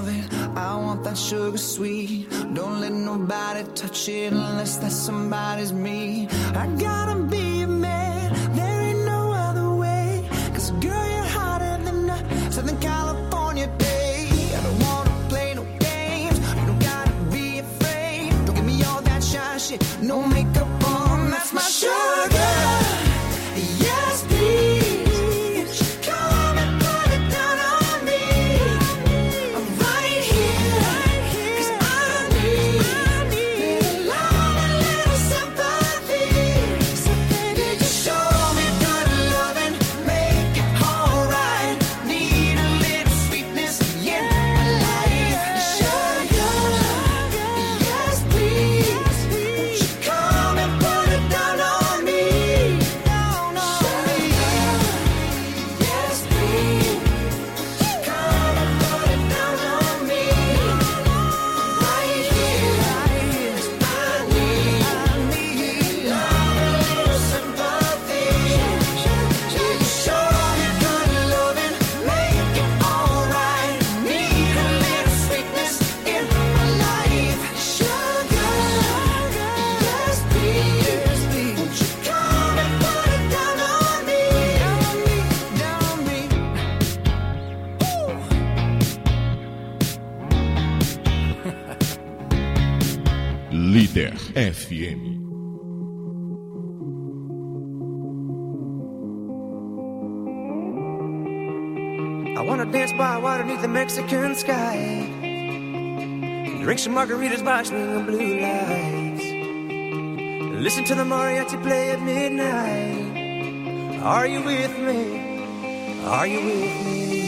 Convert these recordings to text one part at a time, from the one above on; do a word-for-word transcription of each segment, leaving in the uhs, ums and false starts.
it. I want that sugar sweet. Don't let nobody touch it unless that somebody's me. I gotta be a man, there ain't no other way. Cause girl, you're hotter than a Southern California day. I don't wanna play no games, you don't gotta be afraid. Don't give me all that shy shit, no makeup on, that's my sugar. Yes, please. Líder F M. I wanna dance by water beneath the Mexican sky, drink some margaritas by swinging blue lights, listen to the mariachi play at midnight. Are you with me? Are you with me?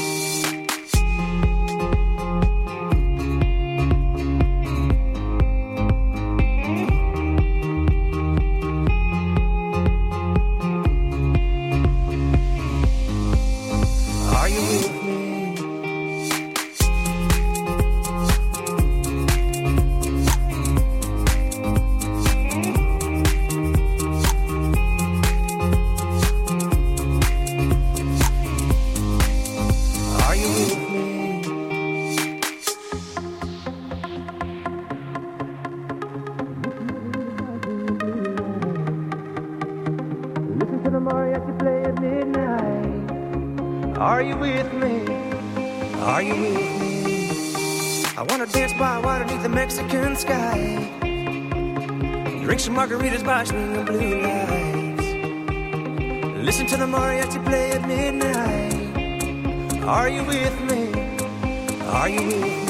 Mexican sky, drink some margaritas by swinging blue lights, listen to the mariachi play at midnight. Are you with me? Are you with me?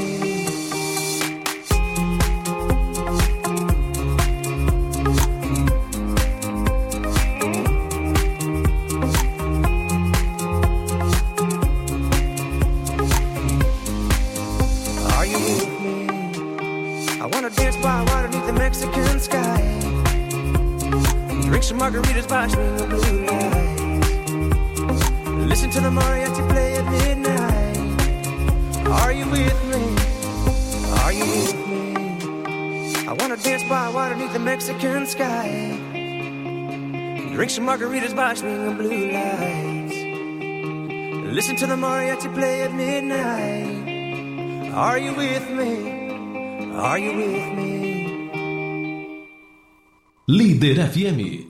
Margaritas by swinging blue lights, listen to the mariachi play at midnight. Are you with me? Are you with me? I wanna dance by water beneath the Mexican sky, drink some margaritas by swinging blue lights, listen to the mariachi play at midnight. Are you with me? Are you with me? Líder F M.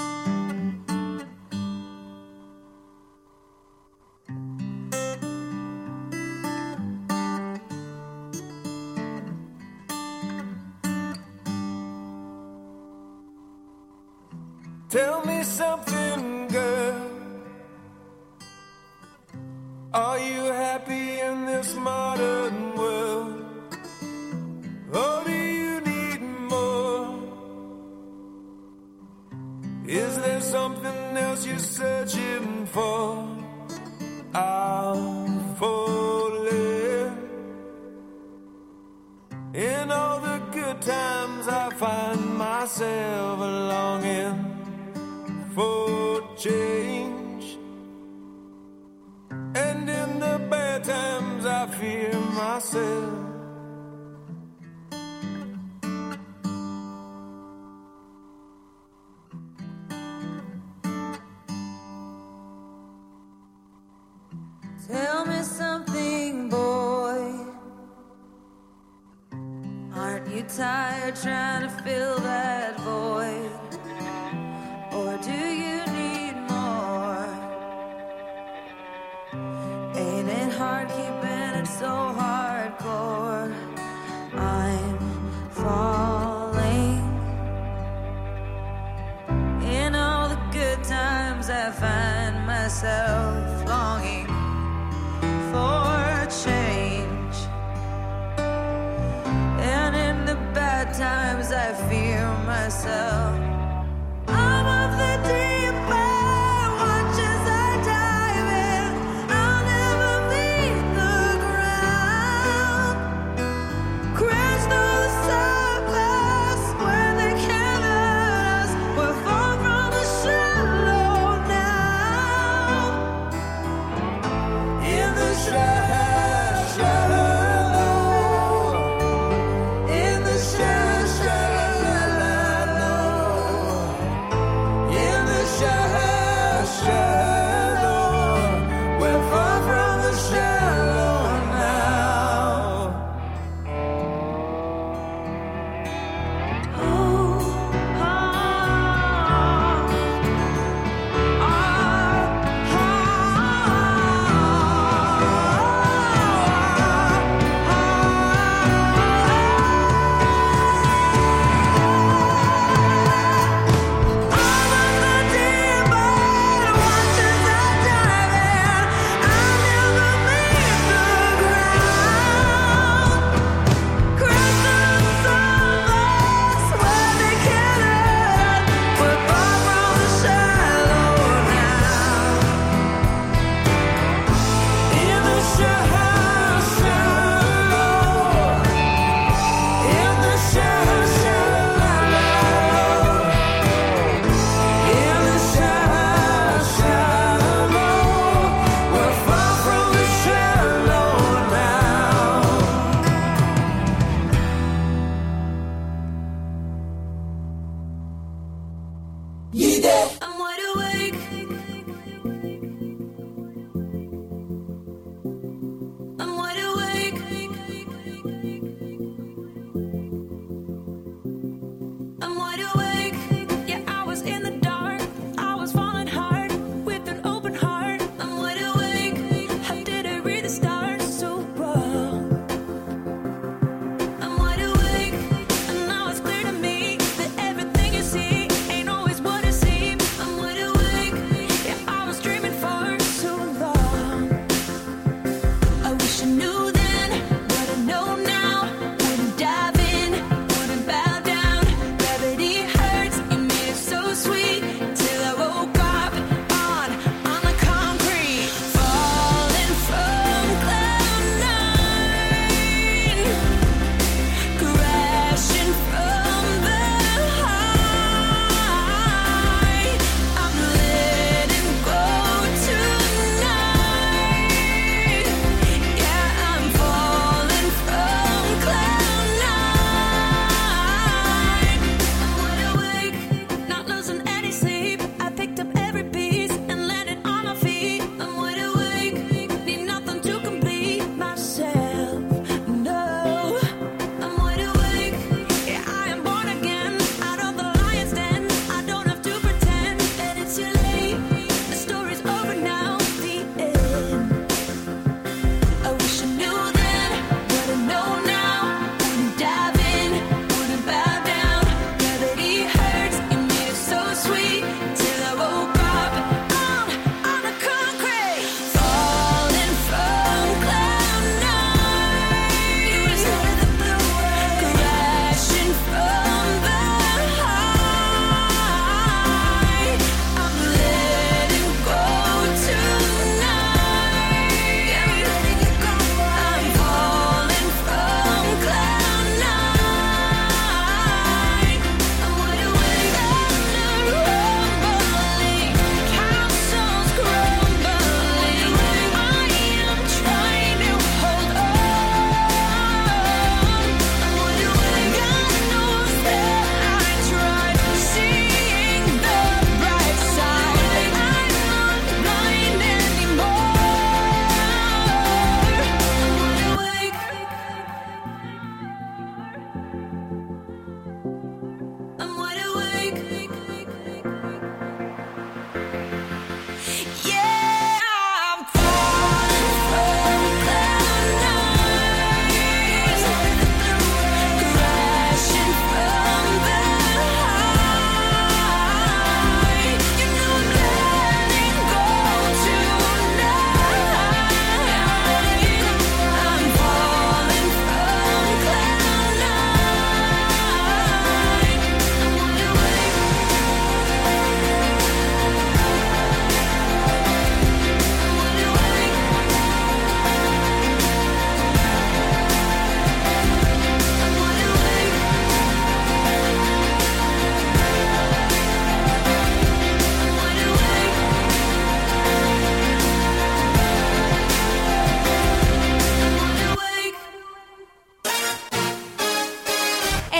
Tell me something, girl. Are you happy in this modern world? Or do you need more? Is there something else you're searching for? I'm falling. In all the good times I find myself longing for change, and in the bad times I fear myself. Tell me something, boy. you tired trying to fill that void? Or do you need more? Ain't it hard keeping it so hardcore? I'm falling. In all the good times I find myself longing for change, and in the bad times I fear myself. I'm of the deep end, watch as I dive in. I'll never meet the ground. Crash through the surface where they can't hurt us. We're far from the shallow now. In the shallow, shallow, in the shallow, shallow.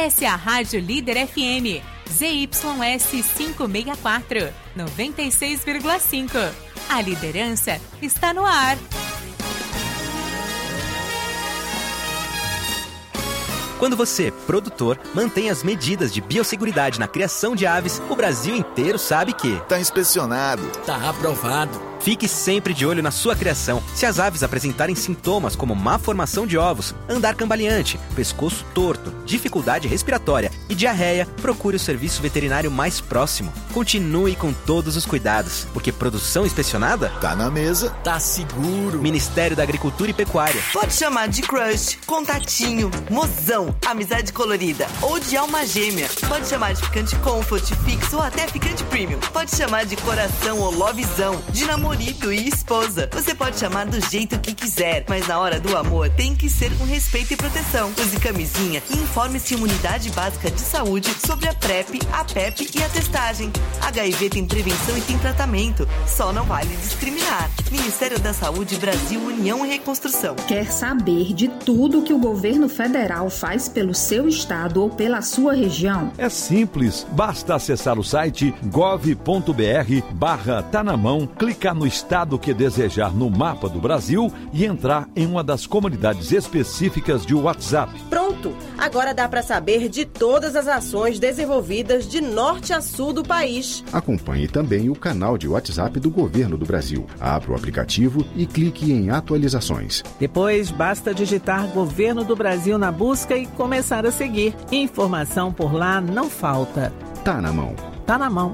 Essa é a Rádio Líder F M, Z Y S quinhentos e sessenta e quatro, noventa e seis vírgula cinco. A liderança está no ar. Quando você, produtor, mantém as medidas de biosseguridade na criação de aves, o Brasil inteiro sabe que tá inspecionado, tá aprovado. Fique sempre de olho na sua criação. Se as aves apresentarem sintomas como má formação de ovos, andar cambaleante, pescoço torto, dificuldade respiratória e diarreia, procure o serviço veterinário mais próximo. Continue com todos os cuidados, porque produção inspecionada tá na mesa, tá seguro. Ministério da Agricultura e Pecuária. Pode chamar de crush, contatinho, mozão, amizade colorida ou de alma gêmea. Pode chamar de ficante comfort, fixo ou até ficante premium. Pode chamar de coração ou lovezão, de namorado e esposa. Você pode chamar do jeito que quiser, mas na hora do amor tem que ser com respeito e proteção. Use camisinha e informe-se em Unidade Básica de Saúde sobre a PrEP, a PEP e a testagem. H I V tem prevenção e tem tratamento. Só não vale discriminar. Ministério da Saúde, Brasil, União e Reconstrução. Quer saber de tudo que o governo federal faz pelo seu estado ou pela sua região? É simples. Basta acessar o site gov ponto br barra tá na mão, clicar no estado que desejar no mapa do Brasil e entrar em uma das comunidades específicas de WhatsApp. Pronto! Agora dá para saber de todas as ações desenvolvidas de norte a sul do país. Acompanhe também o canal de WhatsApp do Governo do Brasil. Abra o aplicativo e clique em atualizações. Depois basta digitar Governo do Brasil na busca e começar a seguir. Informação por lá não falta. Tá na mão. Tá na mão.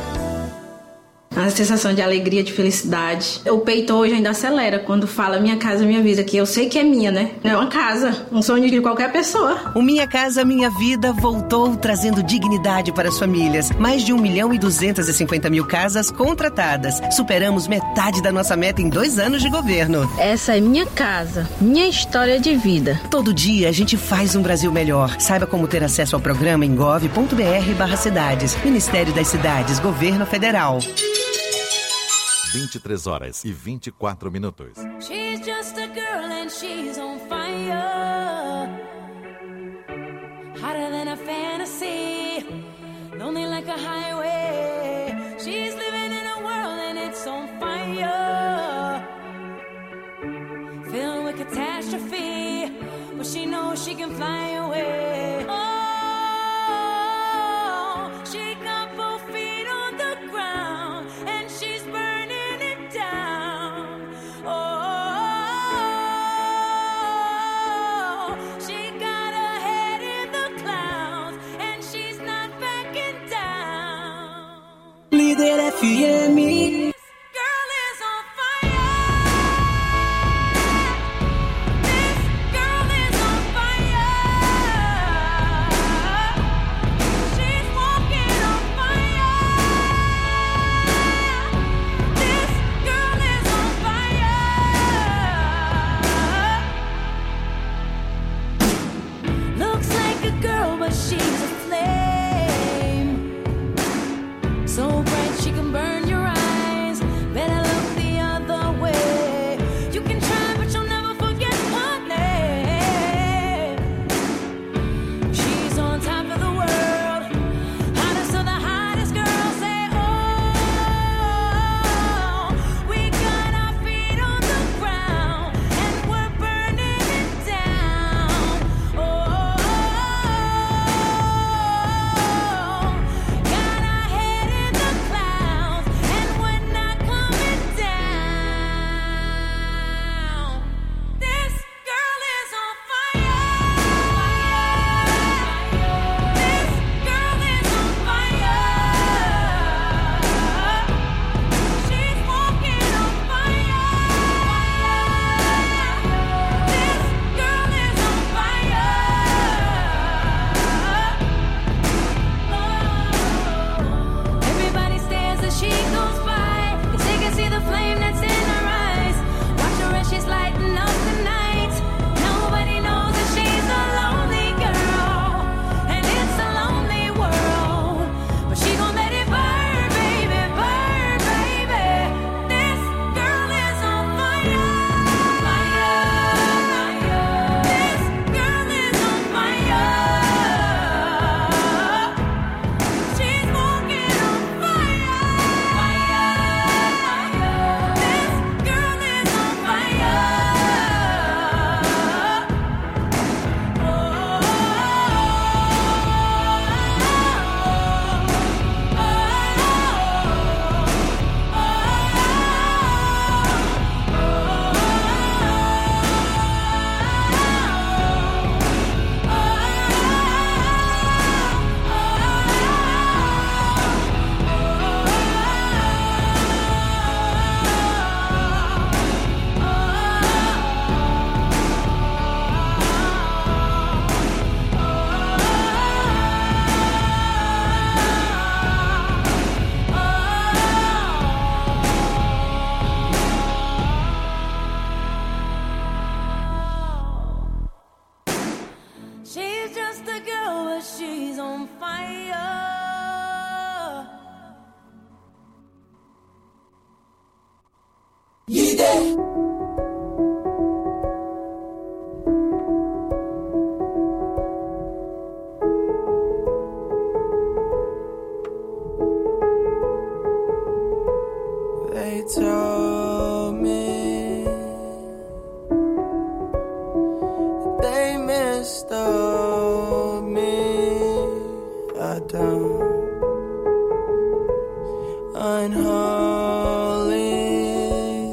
A sensação de alegria, de felicidade. O peito hoje ainda acelera quando fala Minha Casa Minha Vida, que eu sei que é minha, né? É uma casa, um sonho de qualquer pessoa. O Minha Casa Minha Vida voltou trazendo dignidade para as famílias. Mais de um milhão e duzentas e cinquenta mil casas contratadas. Superamos metade da nossa meta em dois anos de governo. Essa é minha casa, minha história de vida. Todo dia a gente faz um Brasil melhor. Saiba como ter acesso ao programa em gov ponto br barra cidades. Ministério das Cidades, Governo Federal. vinte e três horas e vinte e quatro minutos. She's just a girl and she's on fire. Hotter than a fantasy. Lonely like a highway. She's living in a world and it's on fire. Filled with catastrophe. But she knows she can fly away. Oh, she got both feet on the ground. And she's burning. Líder F M. So bright she can burn your eyes. She's just a girl, but she's on fire. Yeah. They told me they mistold me. I don't unholy,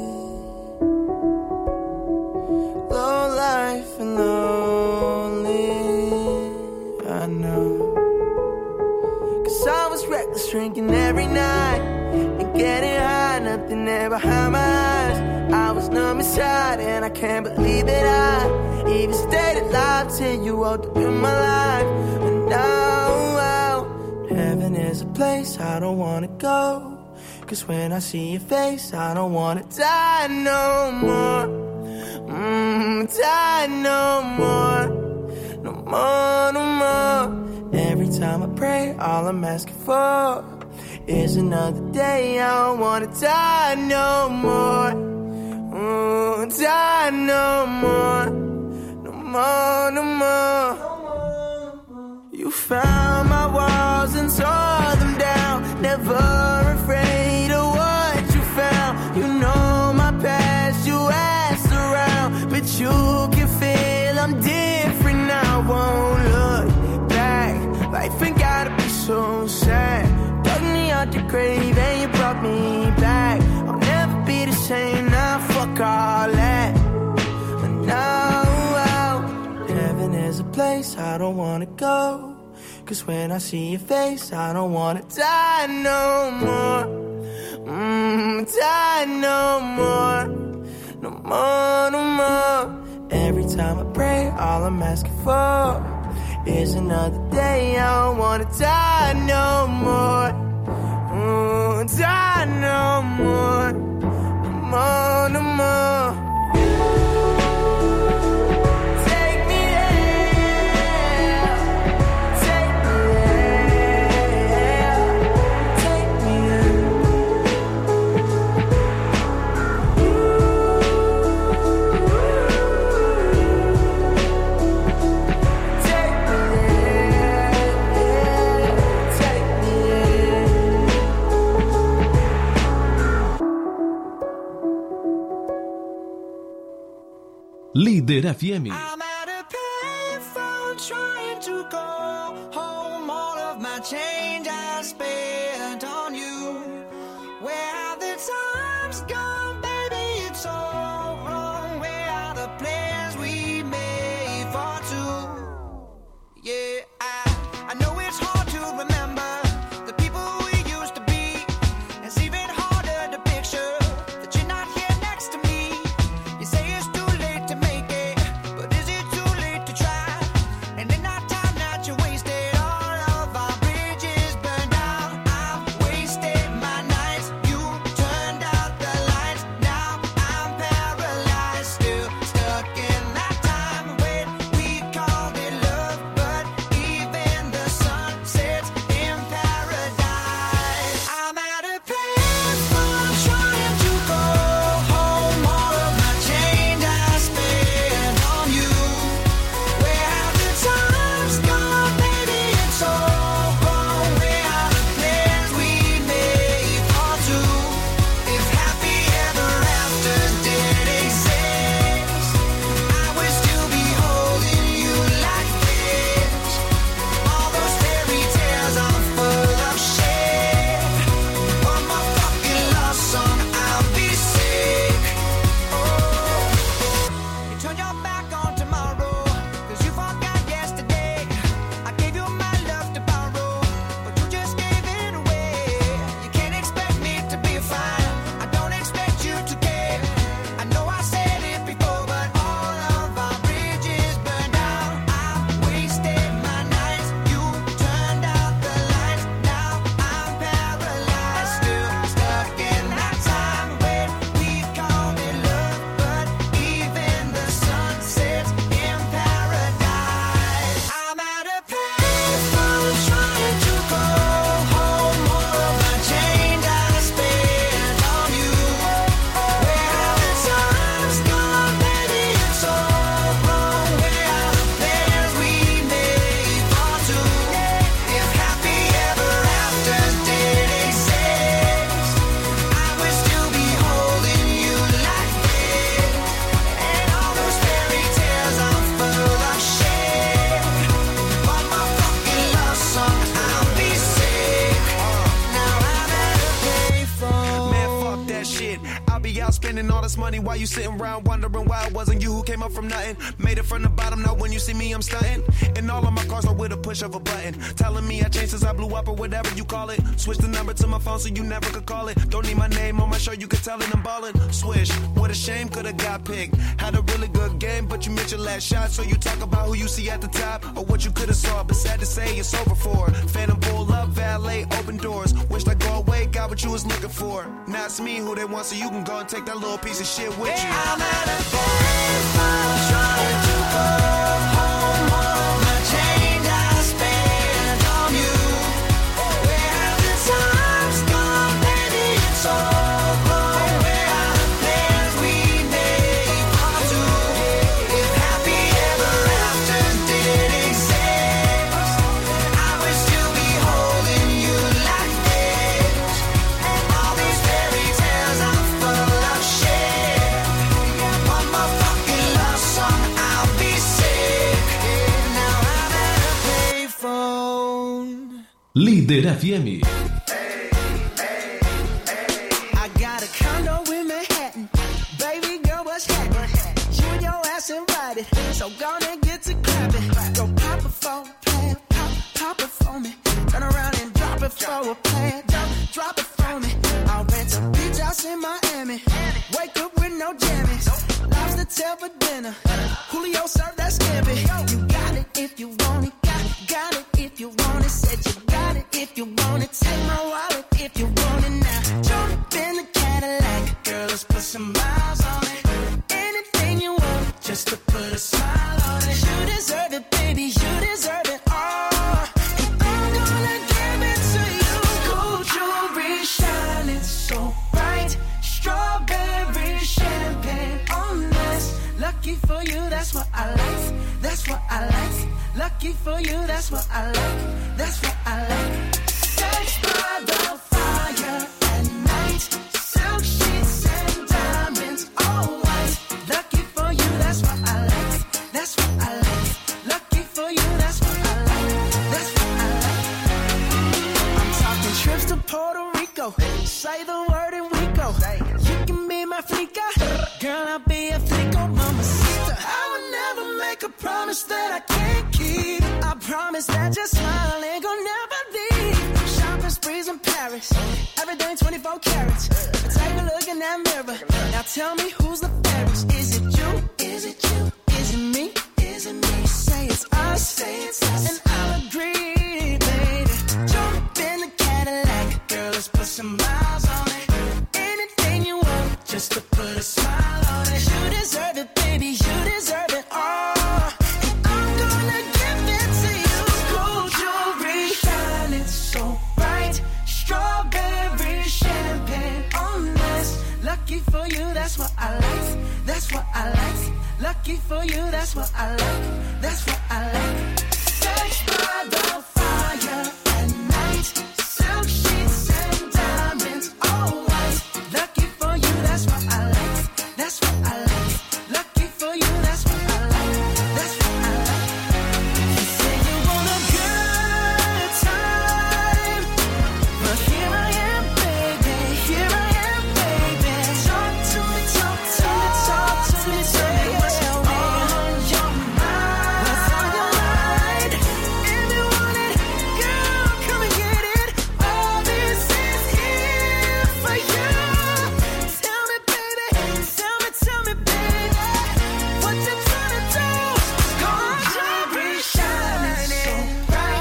low life and lonely. I know, 'cause I was reckless, drinking every night and getting high, nothing there behind my eyes. I was numb inside and I can't believe that I even stayed alive till you walked up in my life. And now heaven is a place I don't wanna go, 'cause when I see your face I don't wanna die no more. Mm, die no more. No more, no more. Every time I pray all I'm asking for is another day. I don't wanna die no more. Mm, die no more. No more, no more. You found my walls and tore them down, never afraid of what you found. You know my past, you asked around, but you can feel I'm different now. Won't look back, life ain't gotta be so sad. Dug me out the grave and you brought me back. I'll never be the same now, fuck all that. And now, heaven is a place I don't wanna go, 'cause when I see your face I don't wanna die no more. Mm, die no more. No more, no more. Every time I pray all I'm asking for is another day. I don't wanna die no more. Mm, die no more. No more, no more. Líder F M. I'm at a payphone trying to call home. All of my change I spent on you. Where have the times gone, baby? It's all wrong. Where are the plans we made for two? Yeah, I, I know it's hard to remember the people we used to be. It's even harder to picture that you're not here next to me. You say it's too late to make it, but is it too late to try? And in that time that you wasted, all of our bridges burned down. I've wasted my nights, you turned out the lights. Now I'm paralyzed. spending all this money while you sitting around wondering why it wasn't you who came up from nothing. Made it from the bottom, now when you see me, I'm stunting. And all of my cars are with a push of a button. Telling me I changed since I blew up or whatever you call it. Switch the number to my phone so you never could call it. Don't need my name on my show, you can tell it I'm ballin'. Swish, what a shame, could've got picked. Had a really good game, but you missed your last shot. So you talk about who you see at the top or what you could've saw. But sad to say, it's over for. Phantom pull up, valet, open doors. Wished I go away, got what you was looking for. Now it's me who they want, so you can go and take that little piece of shit with you. I'm at a baseball trying to go home. All my change I spent on you. Where have the times gone, baby? It's all gone. Where are the plans we made for two? If happy ever after did exist, I wish to be holding you like this. And all these fairy tales are full of shit. One more fucking love song, I'll be sick. Now I'm at a payphone. Líder F M. I got a condo in Manhattan. Baby girl, what's happening? You and your ass invited, so gonna get to clapping. Go pop it for a plan, pop, pop it for me. Turn around and drop it for a plan, drop, drop it for me. I'll rent a beach house in Miami. Wake up with no jammies. Lobster tail for dinner. Julio served that scampi. You got it if you want it. Got, got it if you want it. Said you got it if you want it. Take my wallet if you want it now. Jump in the Cadillac. Girl, let's put some miles on it. Anything you want, just to put a smile on it. You deserve it, baby. You deserve it all. And I'm gonna give it to you. Gold jewelry shining so bright. Strawberry champagne on us. Lucky for you, that's what I like. That's what I like. Lucky for you, that's what I like. That's what I like. Sex by the fire at night. Silk sheets and diamonds, all white. Lucky for you, that's what I like. That's what I like. Lucky for you, that's what I like. That's what I like. I'm talking trips to Puerto Rico. Say the word and we go. You can be my flica. Girl, I'll be a flico, mamacita. I would never make a promise that I can't keep. I promise that your smile ain't gonna never leave. Shopping sprees in Paris. Everything twenty-four carats. Take a look in that mirror. Now tell me who's the fairest. Is it you? Is it you? Is it me? Is it me? Say it's us. Say it's us. And I'll agree, baby. Jump in the Cadillac. Girl, let's put some miles on it. Anything you want, just to put a smile on it. You deserve it, baby. You deserve it all. And I'm gonna give it to you. Gold jewelry shining so bright. Strawberry champagne on us. Lucky for you, that's what I like. That's what I like. Lucky for you, that's what I like. That's what I like. Sex by the fire at night. Silk sheets and diamonds, all white. Lucky for you, that's what I like. That's what I like. Lucky for you, that's what I like. That's what I like. You say you want a good time, but here I am, baby. Here I am, baby. Talk to me, talk to me, talk to me, tell me what's on your mind. What's on your mind? If you want it, girl, come and get it. All this is here for you. Tell me, baby, tell me, tell me, baby, what you tryna do? Gold jewelry shining so bright.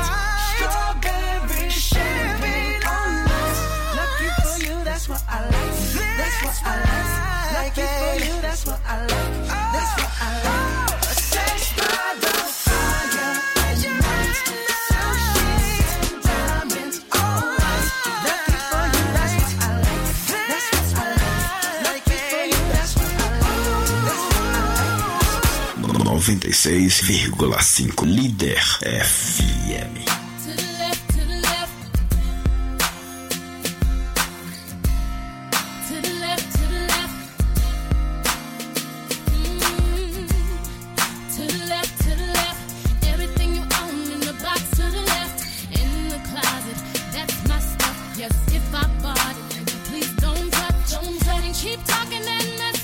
Strawberry champagne on us. Lucky for you, that's what I like. That's what I like. Lucky for you, that's what I like. That's what I like. Sex by the fire at night. Silk sheets and diamonds, all white. Lucky for you, that's what I like. That's what I like. Lucky for you, that's what I like. That's what I like. noventa e seis vírgula cinco Líder F M. To the left, to the left. To the left, to the left. Mm. To the left, to the left. Everything you own in the box to the left. In the closet, that's my stuff. Yes, if I bought it, please don't touch. Don't touch. Keep talking and mess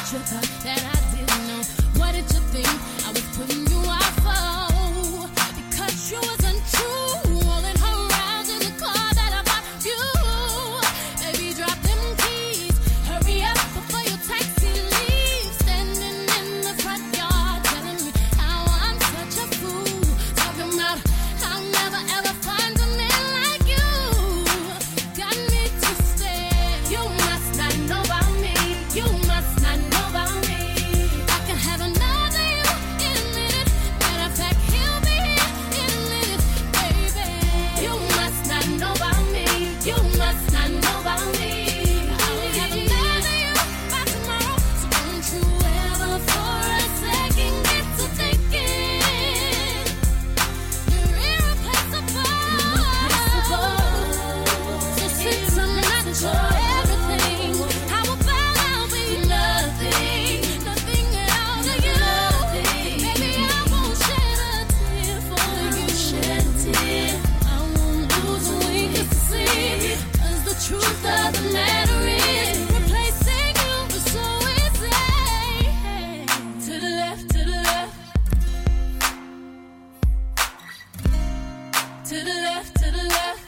what you thought that I didn't know? What did you think I was putting you off for? Because you wasn't true. Rolling around in the car that I bought you. Baby, drop them keys. Hurry up before your taxi leaves. Standing in the front yard telling me how I'm such a fool. Talking about I'll never ever find a man like you. Got me twisted. You must not know about me. You must not know about me. I can have another you in a minute. Matter of fact, he'll be here in a minute, baby. You must not know about me. You must not know about me. I will have another you by tomorrow. So don't you ever for a second get to thinking you're irreplaceable. So since I'm not your everything, how about I'll be nothing, nothing at all to you? Baby, I won't shed a tear for you. Shed a tear. I won't lose a wink to see. 'Cause the truth of the matter is, replacing you is so easy. To the left, to the left. To the left, to the left.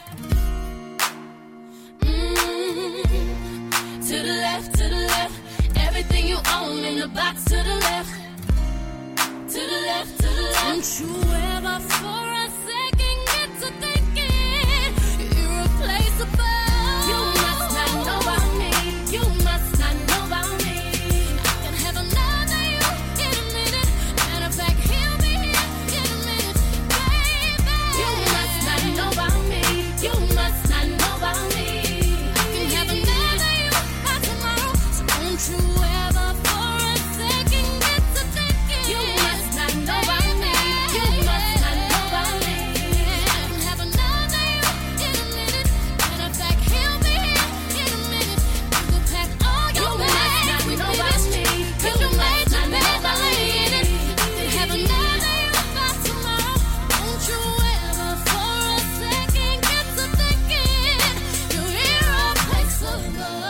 Mm. To the left, to the left. Everything you own in the box to the left. To the left, to the left. Don't you ever for a second get to thinking you're irreplaceable. You must not know about me. You must not know about me. I can have another you in a minute. Matter of fact, he'll be here in a minute, baby. You must not know about me. You must not know about me. I can have another you by tomorrow. So don't you ever for a second get to thinking you must not know about me. You must not know about me. I can have another you in a minute. Matter of fact, he'll be here in a minute. You can pack all your bags. You must not know about me. You must not know about me. I can have another you by tomorrow. Don't you ever for a second get to thinking you're irreplaceable.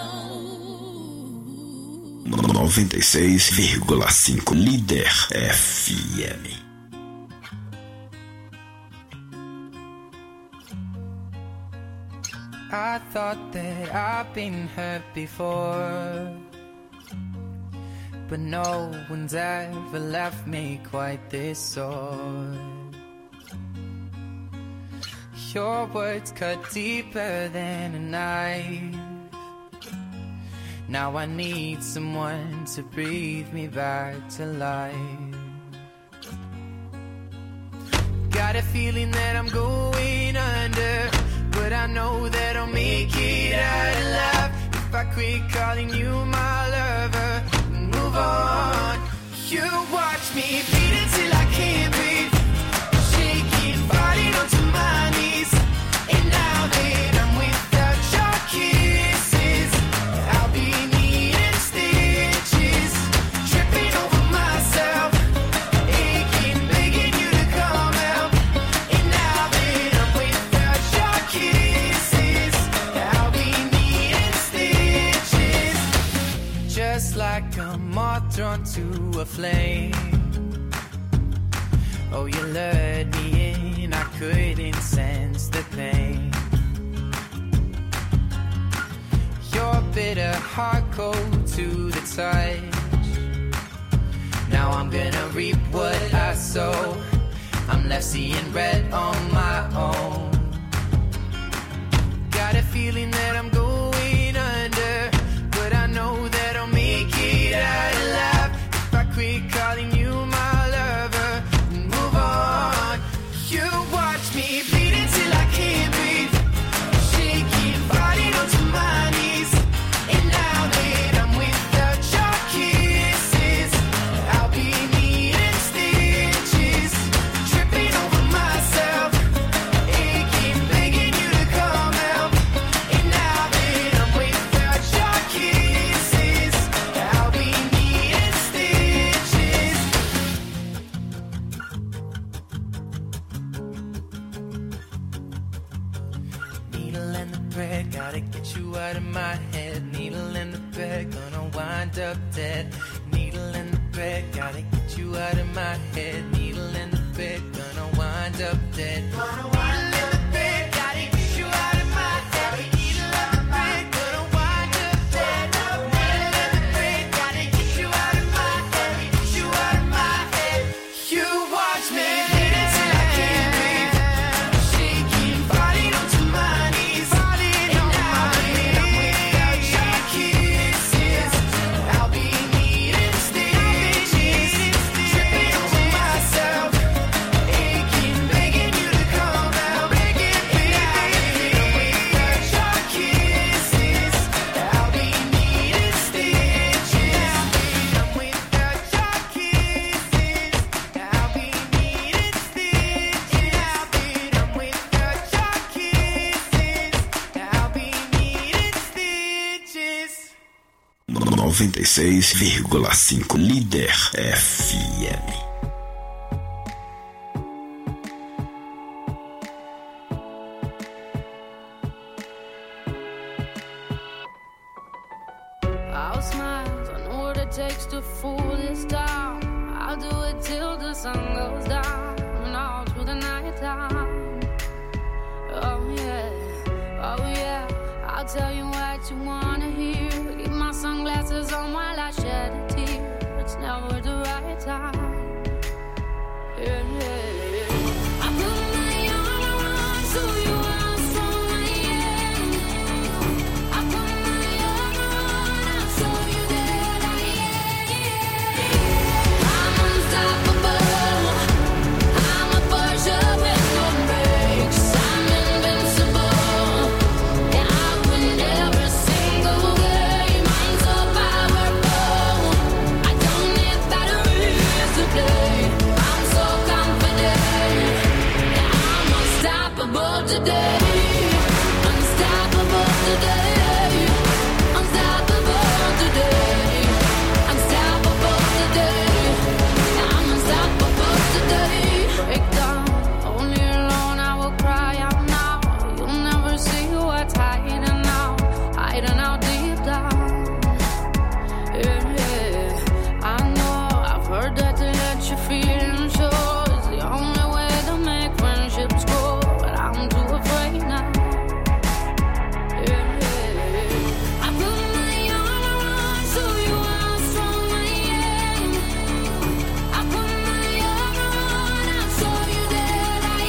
noventa e seis vírgula cinco Líder F M. I thought that I've been hurt before, but no one's ever left me quite this sore. Your words cut deeper than a knife. Now I need someone to breathe me back to life. Got a feeling that I'm going under, but I know that I'll make it out alive if I quit calling you my lover and move on. You watch me beat until I can't breathe, shaking, falling onto my knees. And now that I'm without your kisses, I'll be needing stitches, tripping over myself, aching, begging you to come out. And now that I'm without your kisses, I'll be needing stitches, just like a moth drawn to a flame. Oh, you lured me in, I couldn't sense the pain. Your bitter heart cold to the touch. Now I'm gonna reap what I sow. I'm left seeing red on my own. Got a feeling that I'm going under, but I know that I'll make it out alive if I quit calling you my lover and move on. You watch me bleed until I can't breathe, shaking, falling onto my knees. And now that I'm without your kisses, I'll be needing stitches, tripping over myself, aching, begging you to come out. And wind up dead. Needle in the thread, gotta get you out of my head. Needle in the thread, gonna wind up dead. Gonna wind up dead, gotta get you out of my head. Needle in the thread, gonna wind up dead. Needle in the thread, gotta get you out of my head. Get you out of my head. You watch me hit it till I can't breathe. Shaking, falling onto my knees. Falling on my knees. I'm without your kisses. I'll be needing stitches. Tripping over myself. Aching, begging you to come out. Begging, begging. I'm without your kisses. I'll be needing stitches. I'm without your kisses. I'll be needing stitches. I'm without your kisses. I'll be needing stitches. noventa e seis vírgula cinco Líder F M. I'll smile, I know what it takes to fool this town. I'll do it till the sun goes down and all through the night time. Oh yeah, oh yeah, I'll tell you what you wanna hear. Keep my sunglasses on while I shed a tear. It's never the right time. Yeah, yeah, yeah. I put my arm around so you are strong I am. I put my arm around, I'll show you that I am. I'm unstoppable. I'm a Porsche with no brakes. I'm invincible. Yeah, I win every single game. I'm so powerful. I don't need batteries to play. I'm so confident. Yeah, I'm unstoppable today. Unstoppable today. Unstoppable today. Unstoppable today. Yeah, I'm unstoppable today. Break down, only alone I will cry out now. You'll never see what's hiding out, hiding out deep down. Yeah, yeah. I know, I've heard that to let you feel and show is the only way to make friendships grow, but I'm too afraid now. Yeah, yeah. I put my arm around so you are strong I am. I put my arm around, I'll show you that I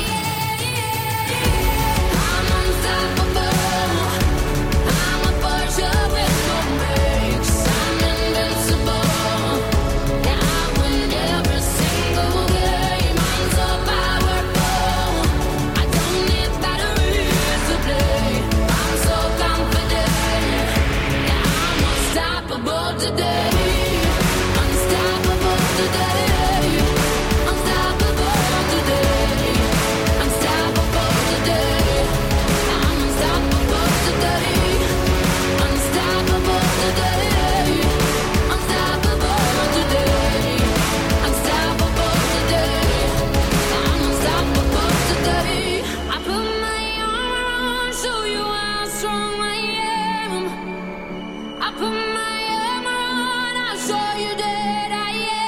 am. I'm unstoppable. I'm a Porsche with no brakes. I'm invincible. Yeah, I win every single game. I'm so powerful. I don't need batteries to play. I'm so confident. Yeah, I'm unstoppable today. Unstoppable today. Unstoppable today. Unstoppable today. I'm unstoppable today. Unstoppable today. Unstoppable today. Unstoppable today. I'm unstoppable today. I put my arm around, show you how strong I am. I put my arm around, I'll show you that I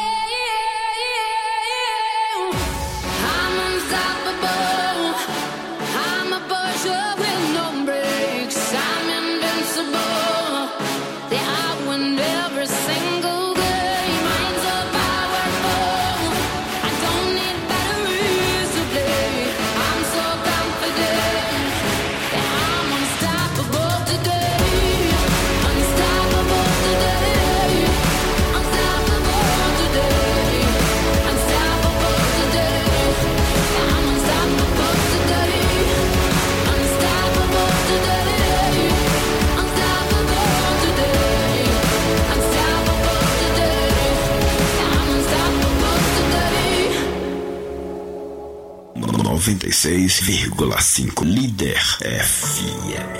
am. I'm unstoppable. I'm a Porsche with no brakes. I'm invincible. Yeah, I win every single game. I'm so powerful. I don't need batteries to play. I'm so confident. Yeah, I'm unstoppable today. Unstoppable today. Unstoppable today. Unstoppable today. Yeah, I'm unstoppable today. Unstoppable today. Unstoppable today. Unstoppable today. Yeah, I'm unstoppable today. noventa e seis vírgula cinco Líder F M.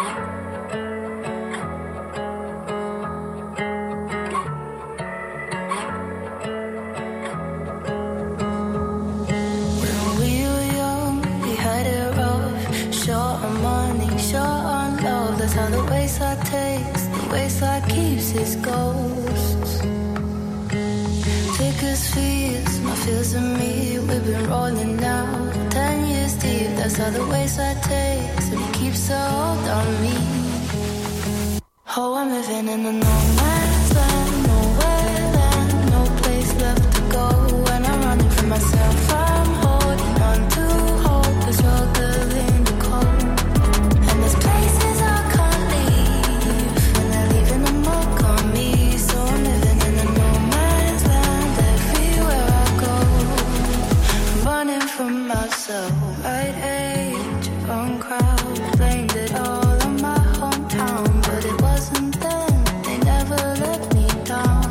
When we were young, we had it rough. Short on money, short on love. That's how the wayside takes, the wayside keeps faces ghosts. Thickest fears, my fears of me. We've been rolling now, ten years deep. That's how the wayside takes, and it keeps a hold on me. Oh, I'm living in a no man's land, nowhere land, no place left to go. When I'm running from myself, I'm holding on to hope, the struggle in the cold. And there's places I can't leave, and they're leaving a mark on me. So I'm living in a no man's land, everywhere I go, I'm running from myself. Right age, wrong crowd, blamed it all on my hometown, but it wasn't then, they never let me down.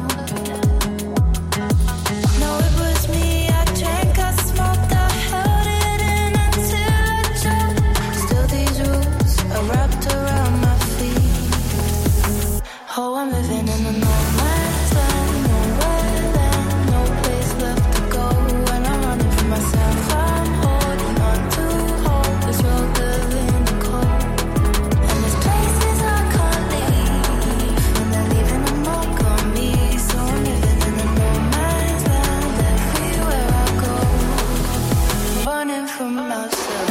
No, it was me, I drank, I smoked, I held it in until I choked. Still these rules are wrapped around my feet. Oh, I'm living in a no man's land, nowhere land, no place left to go. When I'm running from myself, I'm holding on to hope, the struggle in the cold. And there's places I can't leave, and they're leaving a mark on me. So I'm living in a no man's land, everywhere I go, running from myself.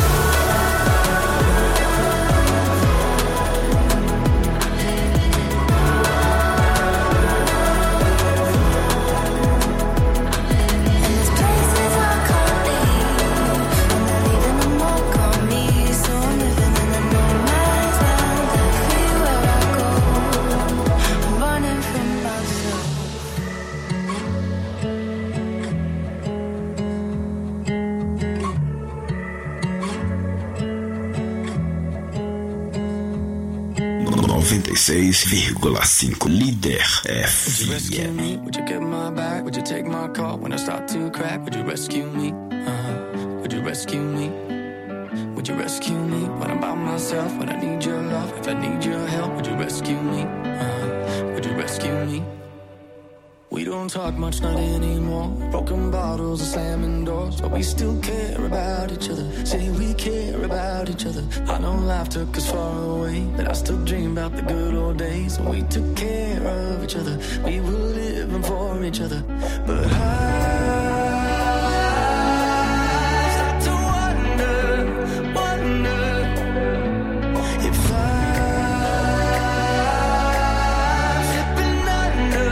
And there's places I can't leave, and they're leaving a mark on me. So I'm living in a no man's land, everywhere I go, I'm running from myself. noventa e seis vírgula cinco Líder Would you rescue F M. me? Would you get my back? Would you take my call when I start to crack? Would you rescue me? Uh-huh. Would you rescue me? Would you rescue me when I'm by myself? When I need your love, if I need your help, would you rescue me? Uh-huh. Would you rescue me? We don't talk much, not anymore. Broken bottles and slamming doors, but we still care about each other. Say we care about each other. I know life took us far away, but I still dream about the good old days when we took care of each other. We were living for each other. But I start to wonder, wonder if I'm slipping under.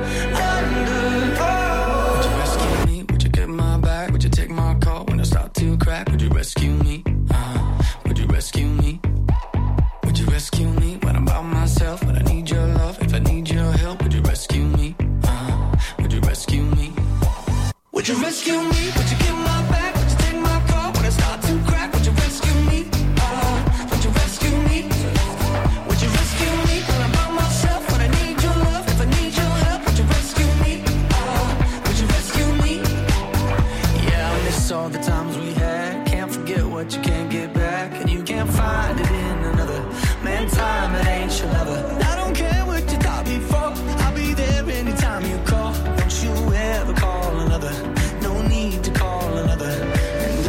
Would you rescue me? Would you get my back? Would you take my call when I start to crack? Would you rescue me? Uh-huh. Would you rescue me? Would you rescue me when I'm by myself? When I need your love, if I need your help, would you rescue me? Uh-huh. Would you rescue me? Would you rescue me? Would you get my back? Would you take my call when I start to crack? Would you rescue me? Uh-huh. Would you rescue me? Would you rescue me when I'm by myself? When I need your love, if I need your help, would you rescue me? Uh-huh. Would you rescue me? Yeah, I miss all the times we had. Can't forget what you can't get back, and you can't find it in another. Man, time, it ain't your lover. I don't care what you thought before. I'll be there anytime you call. Don't you ever call another. No need to call another. And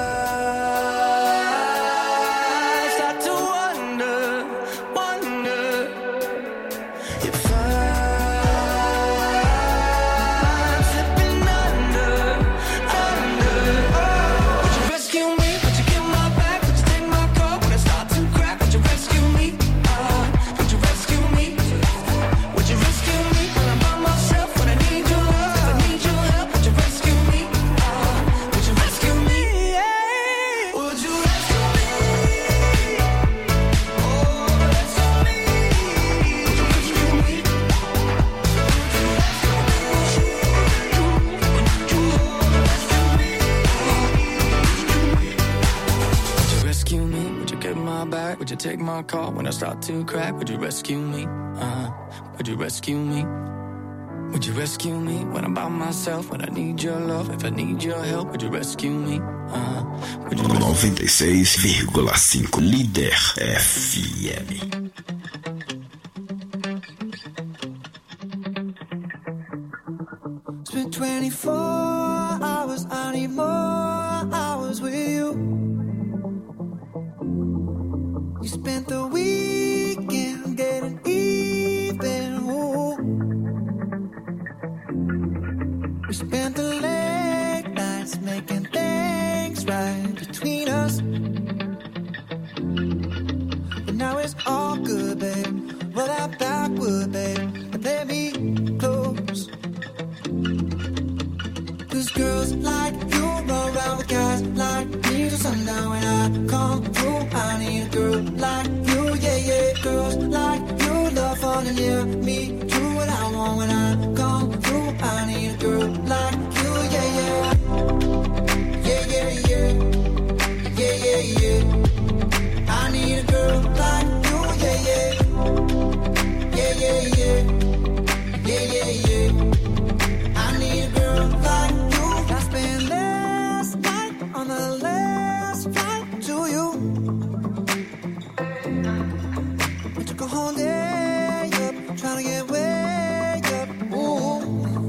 I start to wonder, wonder if I'm slipping under, under. Would you rescue me? Would you get my back? Would you take my call when I start to crack? Would you rescue me? Uh, would you rescue me? Would you rescue me when I'm by myself? When I need your love, if I need your help, would you rescue me? Uh, would you rescue me? Yeah. Would you rescue me? Oh, rescue me. Would you rescue me? Would you rescue me? Would you get my back? Would you take my call when I start to crack? Would you rescue me? Uh-huh. Would you rescue me? Would you rescue me when I'm by myself? When I need your love, if I need your help, would you rescue me? Uh-huh. Would you rescue me? noventa e seis vírgula cinco Líder F M. Spent twenty-four hours, I need more hours with you. You spent the weekend getting even. Ooh. We spent the late nights making things right between us. But now it's all good, babe. Roll that backward, babe, and play me close. Cause girls like you run around with guys like me till sundown. When I come through, I need a girl like you, yeah, yeah. Girls like you love falling near me. Do what I want when I come through. I need a girl like you, yeah, yeah. Yeah, yeah, yeah. Yeah, yeah, yeah. I need a girl like you, yeah, yeah. Yeah, yeah, yeah. Yeah, yeah, yeah. I need a girl like you. I spent last night on the last flight to you. We took a whole day up, trying to get way up. Ooh.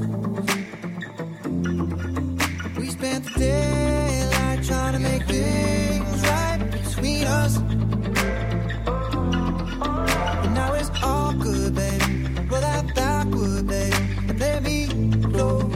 We spent the daylight trying to make things right between us. But now it's all good, baby. Roll that backward, babe, and play me close.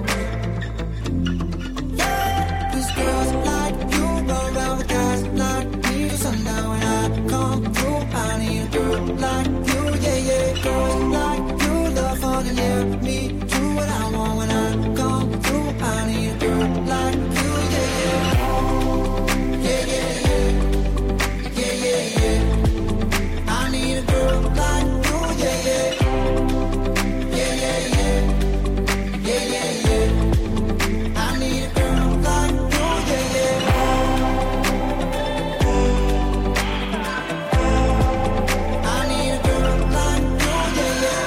Yeah, cause girls like you run around with guys like me till sundown. When I come through, I need a girl like you, yeah, yeah. Girls like you love falling near me. Do what I want when I come through. I need a girl like you, yeah, yeah. Yeah, yeah, yeah. Yeah, yeah, yeah. I need a girl like you, yeah, yeah. Yeah, yeah, yeah. Yeah, yeah, yeah. I need a girl like you, yeah, yeah. I need a girl like you, yeah, yeah.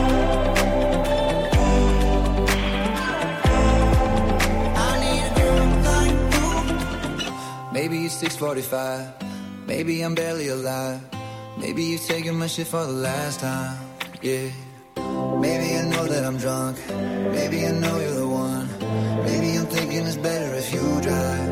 I need a girl like you. Maybe it's six forty-five. Maybe I'm barely alive. Maybe you're taking my shit for the last time. Yeah. Maybe I know that I'm drunk. Maybe I know you're the one. Maybe I'm thinking it's better if you drive.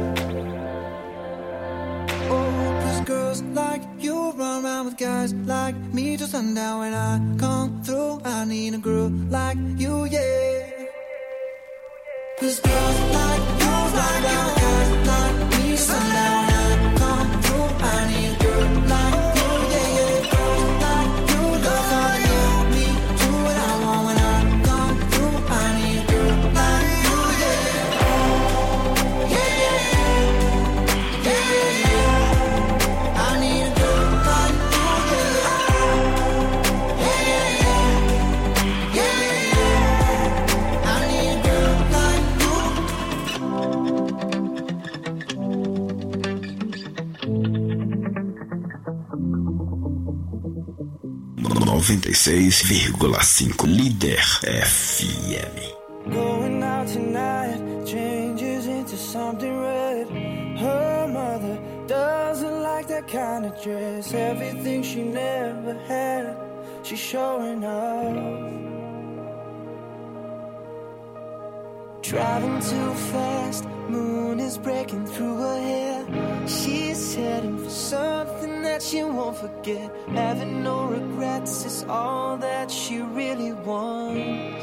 Oh, cause girls like you run around with guys like me till sundown. When I come through, I need a girl like you, yeah. Cause girls like you run around with guys like me till sundown. When I come through, I need a girl like you, yeah, yeah. Girls like you love falling near me. Do what I want when I come through. I need a girl like you, yeah, yeah. Yeah, yeah, yeah. Yeah, yeah, yeah. I need a girl like you, yeah, yeah. Yeah, yeah, yeah. Yeah, yeah, yeah. I need a girl like you. noventa e seis vírgula cinco Líder F M. Going out tonight changes into something red. Her mother doesn't like that kind of dress. Everything she never had, she's showing off. Driving too fast, moon is breaking through her hair. She's heading for something that she won't forget. Having no regrets is all that she really wants.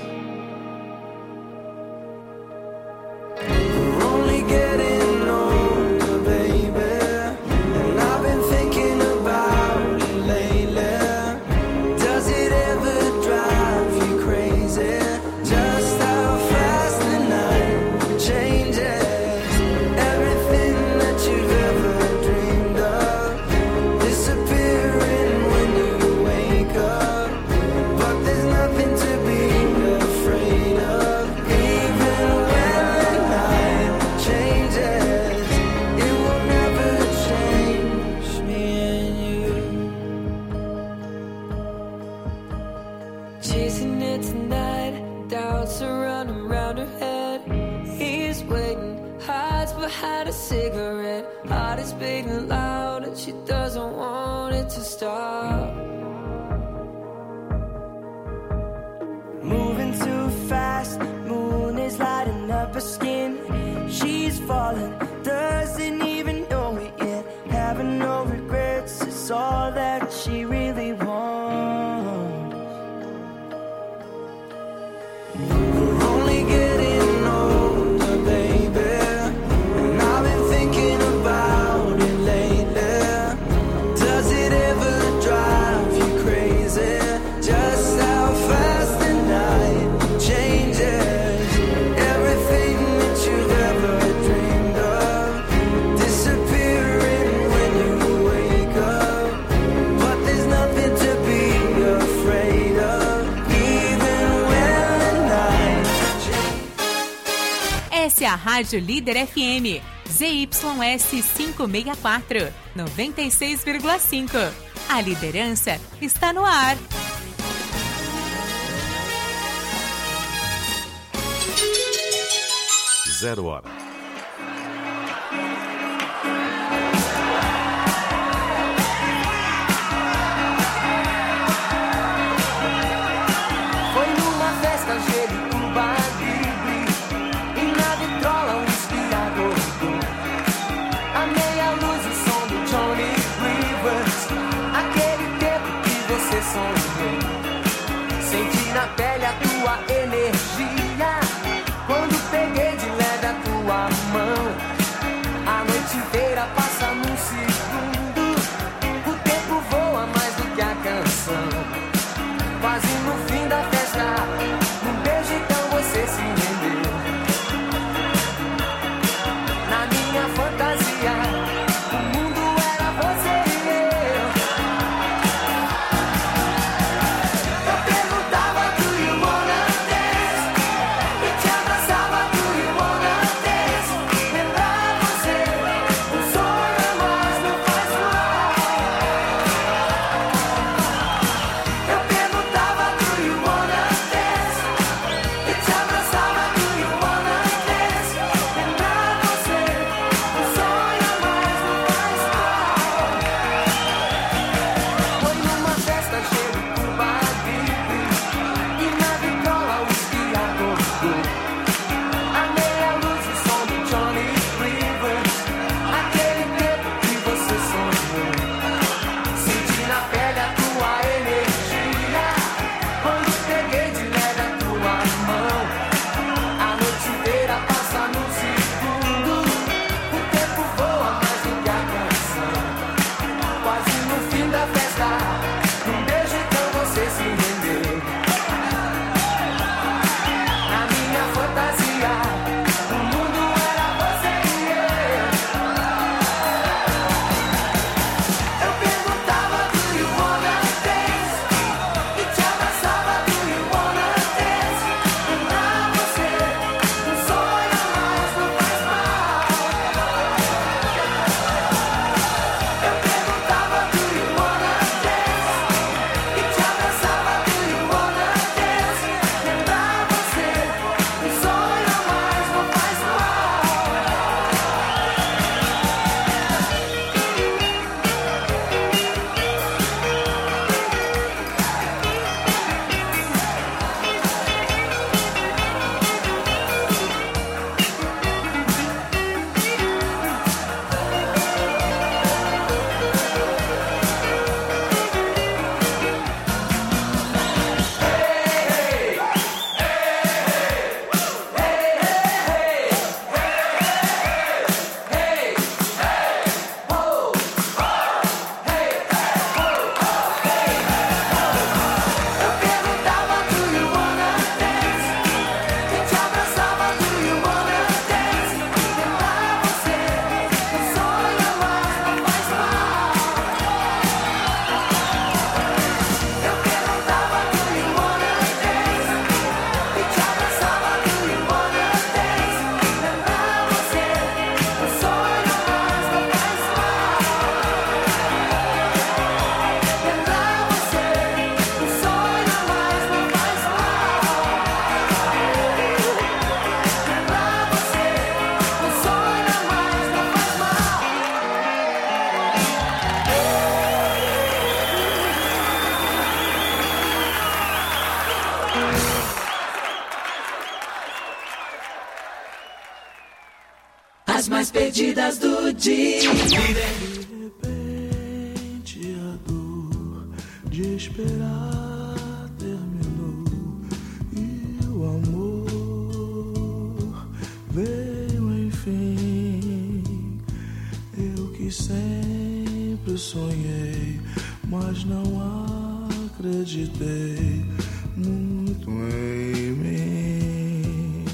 We're only getting older, baby, and I've been thinking about it lately. Does it ever drive you crazy? Just how fast the night changes. Everything that you've ever dreamed of disappearing when you wake up. But there's nothing to be afraid of. Even when the night changes, it will never change me and you. Chasing it tonight, doubts are running round her head. He's waiting, hides behind a cigarette. Heart is beating loud and she doesn't want it to stop. Moving too fast, moon is lighting up her skin. She's falling, doesn't even know it yet. Having no regrets is all that she really wants. We're only getting older. Acesse a Rádio Líder F M, Z Y S quinhentos e sessenta e quatro, noventa e seis vírgula cinco. A liderança está no ar. Zero hora. Foi numa festa Jeruba Livre e na vitrola um inspirador. A meia luz, o som do Johnny Rivers, aquele tempo que você sonhou. Senti na pele a tua energia quando peguei de leve a tua mão. A noite inteira passa num segundo, o tempo voa mais do que a canção. Quase no fim da festa, num beijo então você se rendeu. Na minha fantasia, o mundo era você e eu. Eu perguntava, do you wanna dance? E te abraçava, do you wanna dance? Lembrar você, um sonho a mais não faz mal. Eu perguntava, do you wanna dance? E te abraçava, do you wanna dance? Lembrar você, um sonho a mais não faz mal. Foi numa festa Jeruba Livre e na vitrola o esquiador. A meia luz, o som do Johnny Rivers, aquele tempo que você sonhou. Senti na pele a tua energia quando peguei de leve a tua mão. A noite inteira passa num segundo, o tempo voa mais do que a canção. Quase no fim da festa, num beijo então você se rendeu. Na minha fantasia, o mundo era você e eu. Eu perguntava, do you wanna dance? E te abraçava, do you wanna dance? Lembrar você, um sonho a mais não faz mal. Eu perguntava, do you wanna dance? E te abraçava, do you wanna dance? Lembrar você, um sonho a mais não faz mal. Eu perguntava, do you wanna dance? E te abraçava, do you wanna dance? Lembrar você, um sonho a mais não faz mal. Eu perguntava, do you wanna dance? E te abraçava, do you wanna dance? Lembrar você, um sonho a mais não faz mal. Lembrar você, um sonho a mais não faz mal. Lembrar você, um sonho a mais não faz mal. As mais perdidas do dia. De repente a dor de esperar terminou e o amor veio enfim. Eu que sempre sonhei, mas não acreditei muito em mim.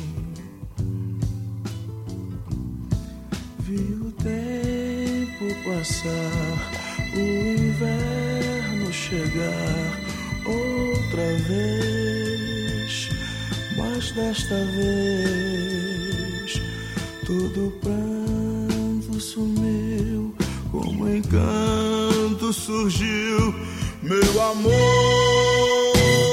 Vi o tempo passar, o inverno chegar outra vez, mas desta vez todo pranto sumiu, como encanto surgiu meu amor.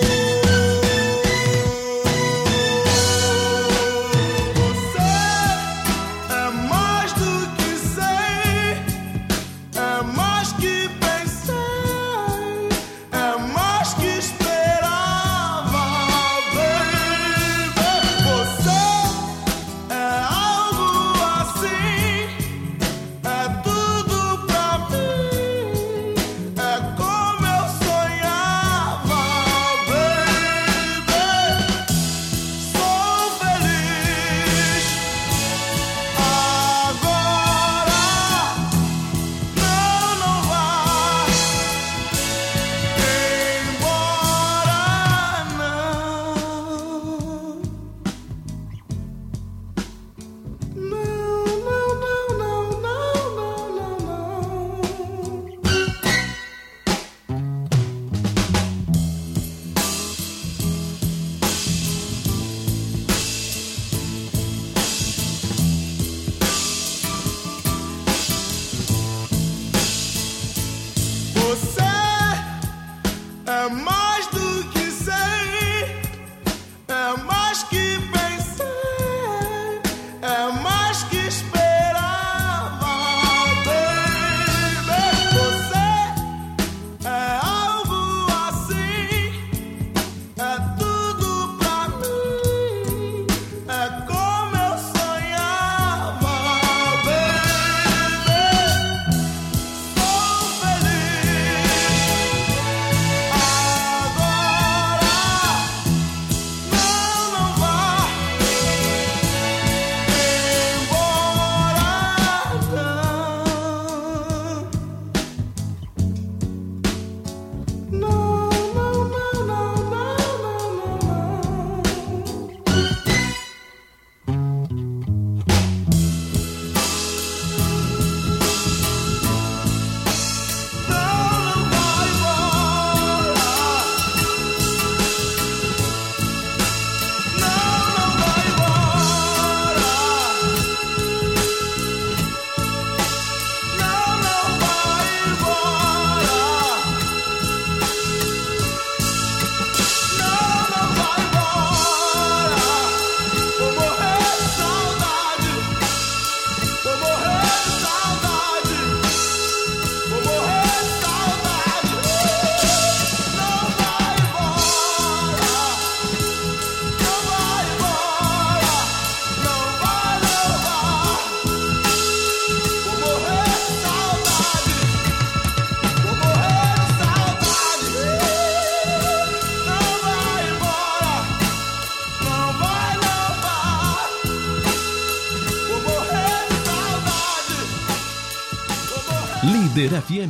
Líder F M.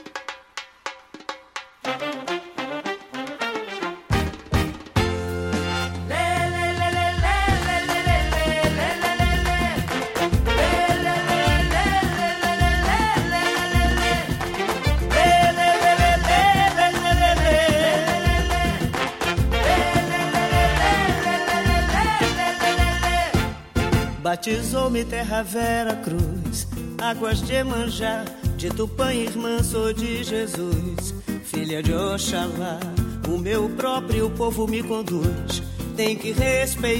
Batizou-me terra Vera Cruz, águas de Emanjá, de Tupã, irmã sou de Jesus, filha de Oxalá. O meu próprio povo me conduz, tem que respeitar